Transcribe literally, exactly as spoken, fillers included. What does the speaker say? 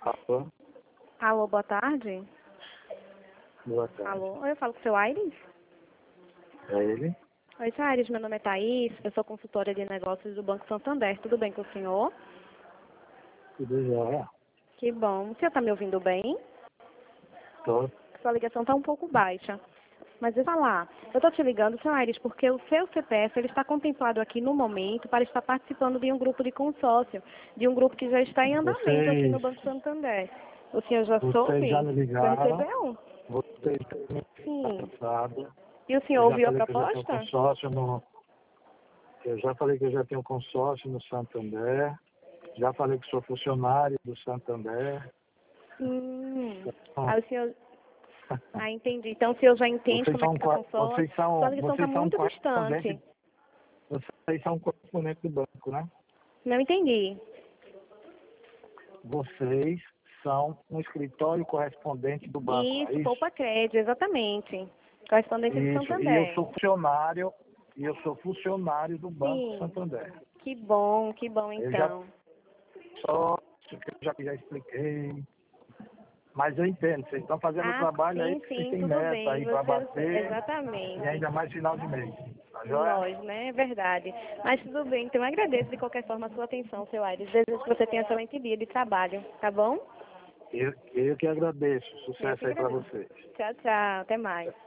Alô? Alô, boa tarde. Boa tarde. Alô, eu falo com o seu Aires? É ele? Oi, seu Aires, meu nome é Thaís, eu sou consultora de negócios do Banco Santander. Tudo bem com o senhor? Tudo jóia. Que bom. O senhor está me ouvindo bem? Tô. Sua ligação está um pouco baixa. Mas deixa eu falar, eu estou te ligando, seu Aires, porque o seu C P F ele está contemplado aqui no momento para estar participando de um grupo de consórcio, de um grupo que já está em andamento aqui no Vocês, Banco Santander. O senhor já vocês já soube? me Já ligaram, recebeu? vocês já me Sim. passaram. E o senhor Eu já ouviu a falei que eu já tenho proposta? consórcio no. Eu já falei que eu já tenho consórcio no Santander. Já falei que sou funcionário do Santander. Hum. Então, Aí o senhor... Ah, entendi. Então o senhor já entende vocês como é são, que está a co- consórcio? vocês Sua são, ligação está vocês são muito correspondentes, distante. vocês são correspondentes do banco, né? Não entendi. Vocês são um escritório correspondente do banco, é Isso, isso? Poupa Crédito, exatamente. Correspondente de Isso, e eu Santander. sou funcionário, e eu sou funcionário do Banco Sim. Santander. Que bom, que bom Eu já então. só, já, já expliquei, mas eu entendo, vocês estão fazendo o Ah, trabalho aí, sim, porque vocês sim, têm tudo meta bem. aí para Você, bater, e exatamente. ainda mais final de mês, tá joia? Nós, né? É verdade. Mas tudo bem, então eu agradeço de qualquer forma a sua atenção, seu Aires. Desejo que você tenha um excelente dia de trabalho, tá bom? Eu, eu que agradeço, Eu que sucesso aí para agradeço. vocês. Tchau, tchau. Até mais.